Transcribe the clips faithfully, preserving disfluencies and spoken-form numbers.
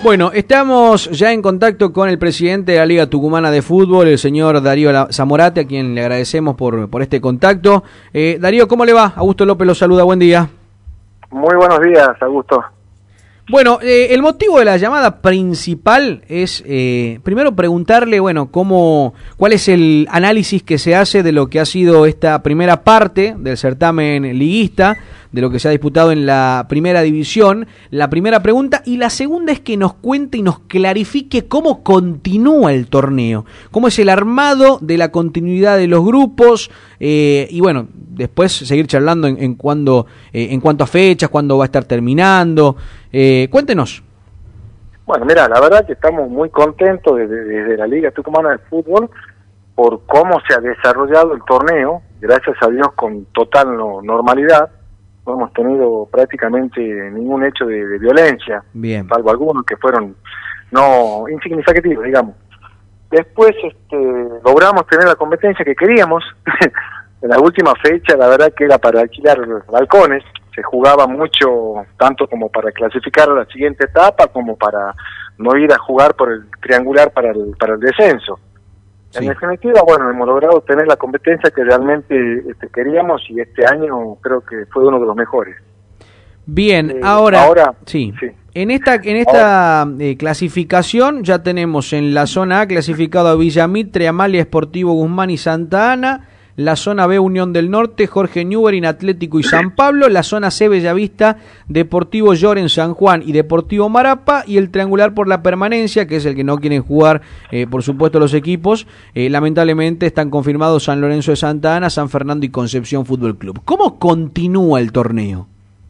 Bueno, estamos ya en contacto con el presidente de la Liga Tucumana de Fútbol, el señor Darío Zamorate, a quien le agradecemos por, por este contacto. Eh, Darío, ¿cómo le va? Augusto López lo saluda, buen día. Muy buenos días, Augusto. Bueno, eh, el motivo de la llamada principal es, eh, primero preguntarle, bueno, cómo, cuál es el análisis que se hace de lo que ha sido esta primera parte del certamen liguista, de lo que se ha disputado en la primera división, la primera pregunta, y la segunda es que nos cuente y nos clarifique cómo continúa el torneo, cómo es el armado de la continuidad de los grupos, eh, y bueno, después seguir charlando en, en, cuando, eh, en cuanto a fechas, cuándo va a estar terminando. Eh, cuéntenos. Bueno, mira, la verdad que estamos muy contentos desde, desde la Liga Tucumana de Fútbol por cómo se ha desarrollado el torneo, gracias a Dios con total no, normalidad. No hemos tenido prácticamente ningún hecho de, de violencia, Bien. Salvo algunos que fueron no insignificativos, digamos. Después este, logramos tener la competencia que queríamos. En la última fecha, la verdad que era para alquilar balcones. Se jugaba mucho, tanto como para clasificar a la siguiente etapa, como para no ir a jugar por el triangular para el, para el descenso. Sí. En definitiva, bueno, hemos logrado tener la competencia que realmente este, queríamos, y este año creo que fue uno de los mejores. Bien, eh, ahora, ahora sí. sí. En esta en esta eh, clasificación ya tenemos en la zona A clasificado a Villamitre, Amalia, Sportivo Guzmán y Santa Ana. La zona B, Unión del Norte, Jorge Newbery, Atlético y San Pablo. La zona C, Bellavista, Deportivo Lloren, San Juan y Deportivo Marapa. Y el triangular por la permanencia, que es el que no quieren jugar, eh, por supuesto, los equipos. Eh, lamentablemente están confirmados San Lorenzo de Santa Ana, San Fernando y Concepción Fútbol Club. ¿Cómo continúa el torneo?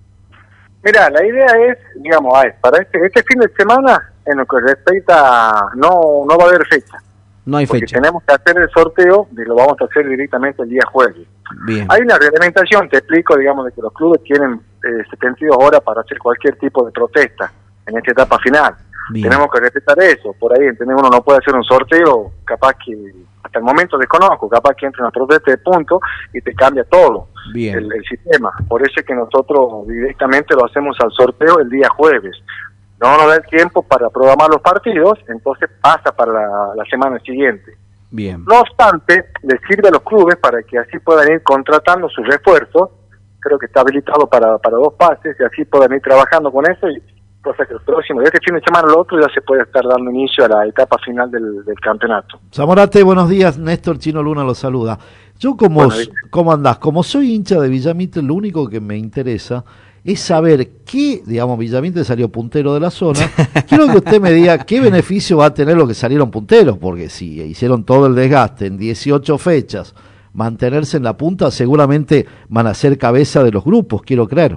Mira, la idea es, digamos, a ver, para este, este fin de semana, en lo que respecta, a, no, no va a haber fecha. No hay Porque fecha. tenemos que hacer el sorteo y lo vamos a hacer directamente el día jueves. Bien. Hay una reglamentación, te explico, digamos, de que los clubes tienen eh, setenta y dos horas para hacer cualquier tipo de protesta en esta etapa final. Bien. Tenemos que respetar eso. Por ahí, ¿entendés? Uno no puede hacer un sorteo, capaz que, hasta el momento desconozco, capaz que entre una protesta de punto y te cambia todo Bien. El, el sistema. Por eso es que nosotros directamente lo hacemos al sorteo el día jueves. No nos da el tiempo para programar los partidos, entonces pasa para la, la semana siguiente. Bien. No obstante, les sirve a los clubes para que así puedan ir contratando sus refuerzos. Creo que está habilitado para, para dos pases, y así puedan ir trabajando con eso, y cosa que los próximos, este fin de semana al otro, ya se puede estar dando inicio a la etapa final del, del campeonato. Zamorate, buenos días. Néstor Chino Luna lo saluda. Yo, como, ¿cómo andás? Como soy hincha de Villamitre, lo único que me interesa es saber qué, digamos, Villamitre salió puntero de la zona. Quiero que usted me diga qué beneficio va a tener los que salieron punteros, porque si hicieron todo el desgaste en dieciocho fechas, mantenerse en la punta, seguramente van a ser cabeza de los grupos, quiero creer.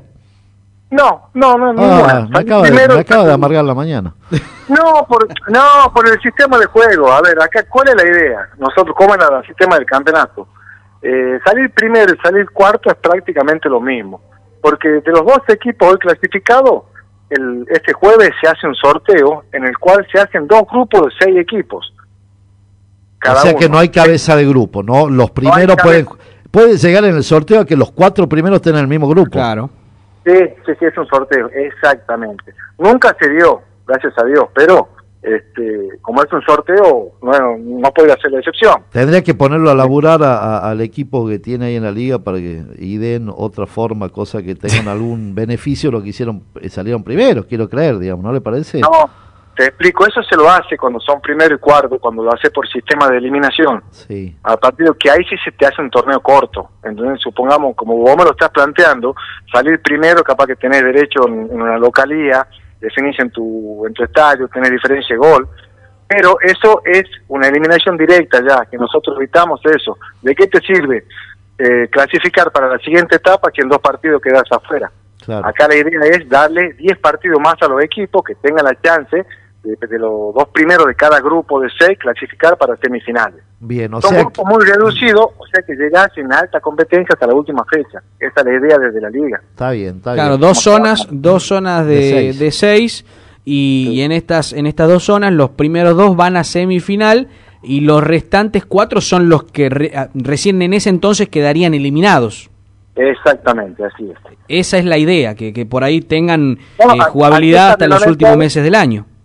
No, no, no, ah, me acaba, Primero, de, me acaba de amargar la mañana. No, por, no, por el sistema de juego. A ver, acá, ¿cuál es la idea? Nosotros, ¿cómo es el sistema del campeonato? Eh, salir primero y salir cuarto es prácticamente lo mismo. Porque de los dos equipos hoy clasificados, el, este jueves se hace un sorteo en el cual se hacen dos grupos de seis equipos. Cada o sea uno. Que no hay cabeza de grupo, ¿no? Los primeros no pueden, pueden llegar en el sorteo a que los cuatro primeros estén en el mismo grupo. Claro. Sí, sí, sí, es un sorteo, exactamente. Nunca se dio, gracias a Dios, pero este, como es un sorteo, no, no puede hacer la excepción. Tendría que ponerlo a laburar a, a, al equipo que tiene ahí en la liga para que y den otra forma, cosa que tengan algún beneficio lo que hicieron, salieron primeros, quiero creer, digamos, ¿no le parece? No, te explico, eso se lo hace cuando son primero y cuarto, cuando lo hace por sistema de eliminación. Sí. A partir de que ahí sí se te hace un torneo corto. Entonces, supongamos, como vos me lo estás planteando, salir primero, capaz que tenés derecho en, en una localía, definís en tu, en tu estadio, tenés diferencia de gol, pero eso es una eliminación directa ya, que nosotros evitamos eso. ¿De qué te sirve eh, clasificar para la siguiente etapa que en dos partidos quedas afuera? Claro. Acá la idea es darle diez partidos más a los equipos que tengan la chance de, de los dos primeros de cada grupo de seis clasificar para semifinales. Bien, o Son sea grupos muy reducidos, o sea que llegás en alta competencia hasta la última fecha. Esa es la idea desde la liga. Está bien, está claro, bien. Claro, dos zonas, dos zonas de, de seis, de seis y, sí. y en estas en estas dos zonas los primeros dos van a semifinal y los restantes cuatro son los que re, recién en ese entonces quedarían eliminados. Exactamente, así es. Esa es la idea, que, que por ahí tengan bueno, eh, jugabilidad hasta los últimos meses del año.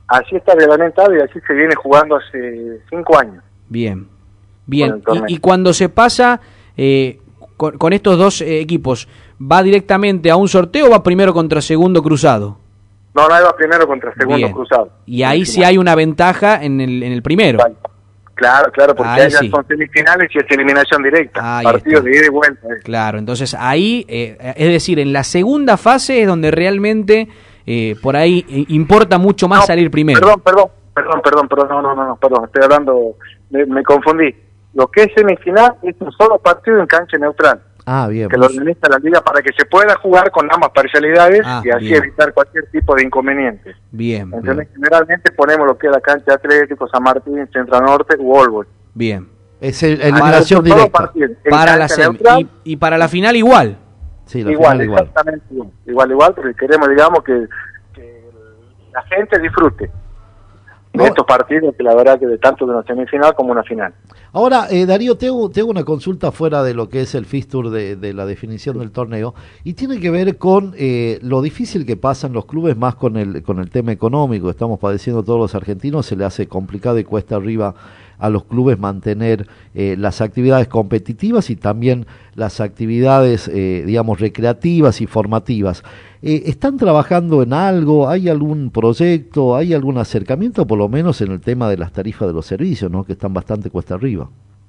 así está reglamentado y así se viene jugando hace cinco años. Bien, bien. Y, y cuando se pasa eh, con, con estos dos eh, equipos, ¿va directamente a un sorteo o va primero contra segundo cruzado? No, no, va primero contra segundo Bien. cruzado. Y ahí sí hay una ventaja en el, en el primero. Vale. Claro, claro, porque ahí ya sí. son semifinales y es eliminación directa, Ahí partidos está. de ida y vuelta. Eh. Claro, entonces ahí, eh, es decir, en la segunda fase es donde realmente eh, por ahí eh, importa mucho más no, salir primero. Perdón, perdón, perdón, perdón, perdón, no, no, no, no perdón, estoy hablando, me, me confundí. Lo que es semifinal es un solo partido en cancha neutral. Ah, bien. Que lo organiza la liga para que se pueda jugar con ambas parcialidades ah, y así bien. evitar cualquier tipo de inconveniente. Bien. Entonces, bien. generalmente ponemos lo que es la cancha Atlético, San Martín, Centro Norte u Olboy. Bien. Es el, eliminación directa. Para la sem y, y para la final igual. Sí, la igual, final exactamente igual. igual, igual, porque queremos, digamos, que, que la gente disfrute de estos partidos, que la verdad que de tanto de una semifinal como una final. Ahora, eh, Darío, tengo, tengo una consulta fuera de lo que es el fixture de, de la definición del torneo, y tiene que ver con eh, lo difícil que pasan los clubes, más con el, con el tema económico. Estamos padeciendo todos los argentinos, se le hace complicado y cuesta arriba a los clubes mantener eh, las actividades competitivas y también las actividades, eh, digamos, recreativas y formativas. Eh, ¿Están trabajando en algo? ¿Hay algún proyecto? ¿Hay algún acercamiento, por lo menos en el tema de las tarifas de los servicios, ¿no? Que están bastante cuesta arriba?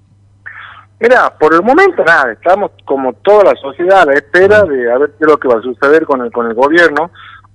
Mira, por el momento nada, estamos como toda la sociedad a la espera de a ver qué es lo que va a suceder con el, con el gobierno.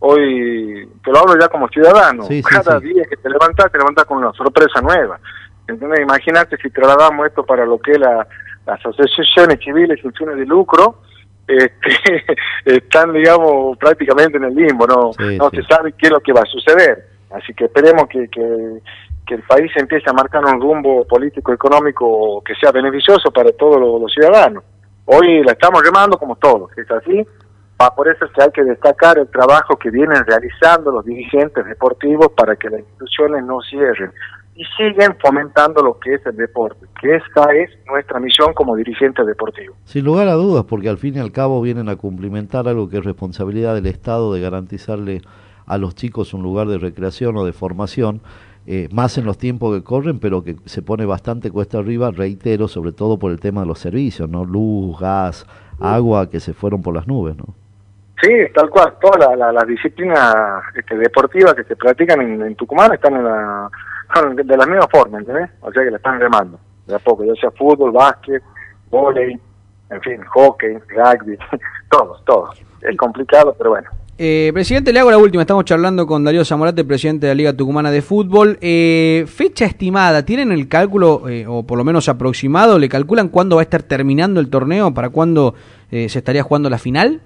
Hoy, te lo hablo ya como ciudadano, sí, cada sí, sí. día que te levantas, te levantas con una sorpresa nueva. Entonces, imagínate si trasladamos esto para lo que es la, las asociaciones civiles sin fines de lucro, este, están, digamos, prácticamente en el limbo, no, sí, no sí. se sabe qué es lo que va a suceder. Así que esperemos que, que, que el país empiece a marcar un rumbo político-económico que sea beneficioso para todos los, los ciudadanos. Hoy la estamos remando como todos, es así. Por eso es que hay que destacar el trabajo que vienen realizando los dirigentes deportivos para que las instituciones no cierren y siguen fomentando lo que es el deporte, que esta es nuestra misión como dirigentes deportivos. Sin lugar a dudas, porque al fin y al cabo vienen a cumplimentar algo que es responsabilidad del Estado de garantizarle a los chicos un lugar de recreación o de formación, eh, más en los tiempos que corren, pero que se pone bastante cuesta arriba, reitero, sobre todo por el tema de los servicios, ¿no? Luz, gas, agua, que se fueron por las nubes, ¿no? Sí, tal cual, todas las la, la disciplinas este, deportivas que se practican en, en Tucumán están en la, de la misma forma, ¿entendés? O sea que la están remando, de a poco, ya sea fútbol, básquet, vóley, en fin, hockey, rugby, todos, todos. Es complicado, pero bueno. Eh, presidente, le hago la última, estamos charlando con Darío Zamorate, presidente de la Liga Tucumana de Fútbol. Eh, fecha estimada, ¿tienen el cálculo, eh, o por lo menos aproximado, le calculan cuándo va a estar terminando el torneo, para cuándo eh, se estaría jugando la final?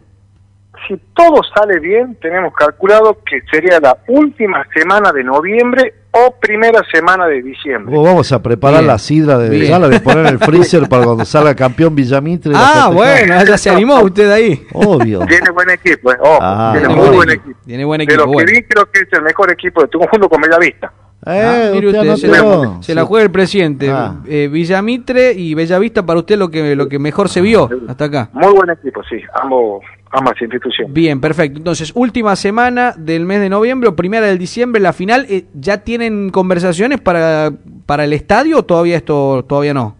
Si todo sale bien, tenemos calculado que sería la última semana de noviembre o primera semana de diciembre. Oh, vamos a preparar bien, la sidra de ya la de poner en el freezer para cuando salga campeón Villamitre. Ah, bueno, ya se animó usted ahí. Obvio. Tiene buen equipo, eh. oh, ah, tiene muy buen buen equipo. equipo. Tiene buen equipo. De lo que bueno. vi, creo que es el mejor equipo de Tucumán junto con Bellavista. Eh, ah, mire usted, usted se, la, se la juega el presidente. Ah. Eh, Villamitre y Bellavista, para usted lo que lo que mejor se vio hasta acá. Muy buen equipo, sí, ambos, ambas instituciones. Bien, perfecto. Entonces, última semana del mes de noviembre o primera del diciembre, la final. Eh, ¿Ya tienen conversaciones para para el estadio o todavía esto todavía no?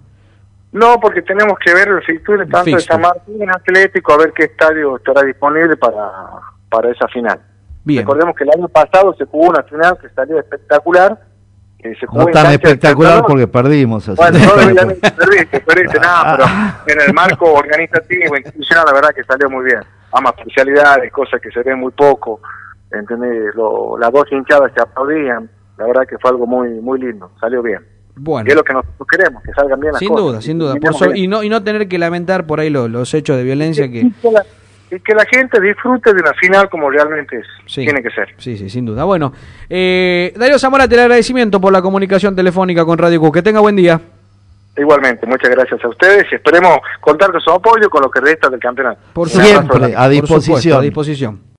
No, porque tenemos que ver el fixture tanto fixture. de San Martín Atlético, a ver qué estadio estará disponible para, para esa final. Bien. Recordemos que el año pasado se jugó una final que salió espectacular. Que se jugó no tan espectacular porque perdimos. Así. Bueno, no, obviamente perdiste, perdiste, nada, pero en el marco organizativo, institucional, la verdad que salió muy bien. Ambas especialidades, cosas que se ven muy poco, ¿entendés? Lo, las dos hinchadas se aplaudían, la verdad que fue algo muy muy lindo, salió bien. Bueno. Que es lo que nosotros queremos, que salgan bien las sin cosas. Duda, sin duda, por so, y no y no tener que lamentar por ahí los, los hechos de violencia y que... Y que, la, y que la gente disfrute de una final como realmente es, sí, tiene que ser. Sí, sí, sin duda. Bueno, eh, Darío Zamorate, el agradecimiento por la comunicación telefónica con Radio Q. Que tenga buen día. Igualmente, muchas gracias a ustedes y esperemos contar con su apoyo con lo que resta del campeonato. Por siempre, a disposición. Por supuesto, a disposición.